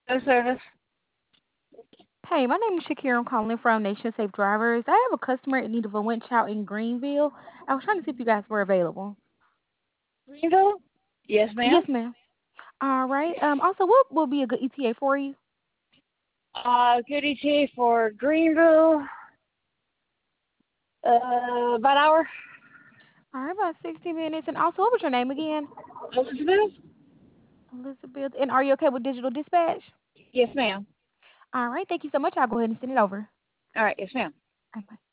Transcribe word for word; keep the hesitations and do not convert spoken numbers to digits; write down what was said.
No service. Hey, my name is Shakira. I'm calling from Nation Safe Drivers. I have a customer in need of a winch out in Greenville. I was trying to see if you guys were available. Greenville? Yes, Yes, ma'am. ma'am. All right. Um. Also, what will be a good E T A for you? Uh, good E T A for Greenville. Uh, about an hour. All right, about sixty minutes. And also, what was your name again? Elizabeth? Elizabeth. And are you okay with digital dispatch? Yes, ma'am. All right. Thank you so much. I'll go ahead and send it over. All right, yes, ma'am. Bye.